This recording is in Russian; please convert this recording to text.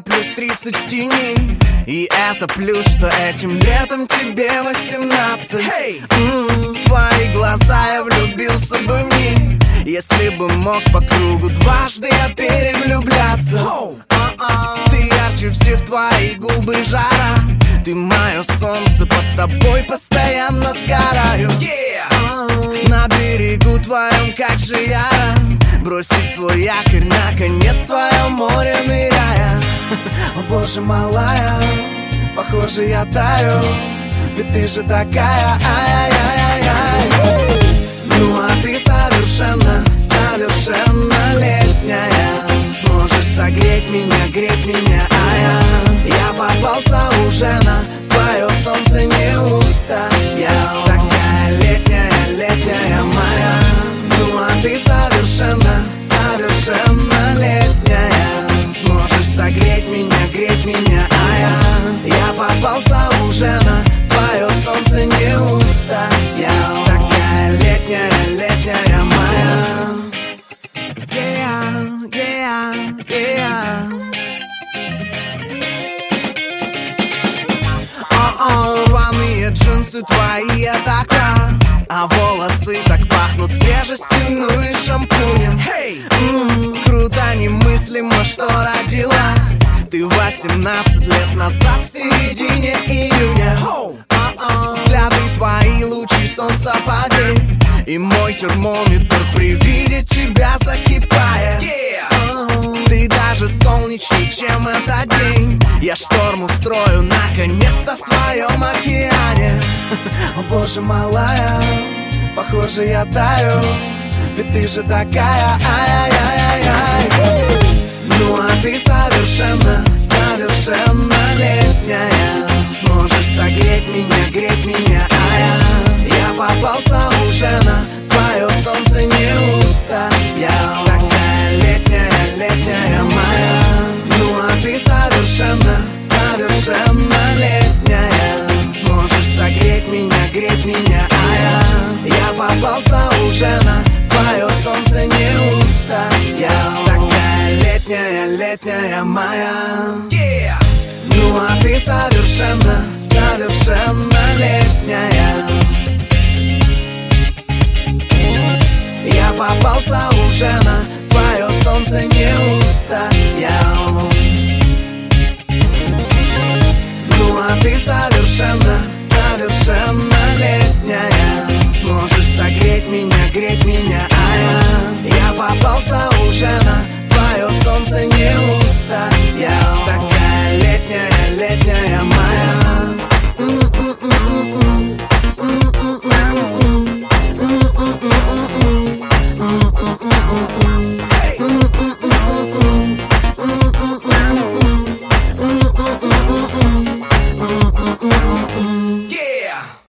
плюс 30 в тени. И это плюс, что этим летом тебе 18. Hey! Твои глаза, я влюбился бы в них. Если бы мог по кругу дважды я перевлюбляться. Ты ярче всех, твои губы жара. Ты мое солнце, под тобой постоянно сгораю. На берегу твоем, как же яро бросить свой якорь, наконец в твоем море ныряя. О боже, малая, похоже, я таю, ведь ты же такая, ай-яй-яй-яй. Ну а ты совершенно, совершеннолетняя. Сможешь согреть меня, греть меня, я попался уже на твое солнце неуста. Я такая летняя, летняя моя. Ну а ты совершенно, совершеннолетняя. Сможешь согреть меня, греть меня, я попался уже на твое солнце неуста. Я такая летняя, летняя моя. Yeah, yeah, yeah. Рваные джинсы твои, это класс. А волосы так пахнут свежестью, ну и шампунем. Круто, немыслимо, что родилась ты 18 лет назад, в середине июня. Взгляды твои, лучи солнца, поверь, и мой термометр при виде тебя закипает. Ты даже солнечней, чем этот день. Я шторм устрою, наконец-то, в твоем океане. О боже, малая, похоже, я таю, ведь ты же такая, ай-яй-яй-яй. Ну а ты совершенно, совершеннолетняя. Сможешь согреть меня, греть меня, я попался уже на твое солнце неуста. Я такая летняя, летняя моя. Ну а ты совершенно, совершеннолетняя. Сможешь согреть меня, греть меня, я попался уже на твое солнце неуста. Я такая летняя, летняя моя. Ну а ты совершенно, совершеннолетняя. Я попался уже на твое солнце неуста. Ну а ты совершенно, совершенно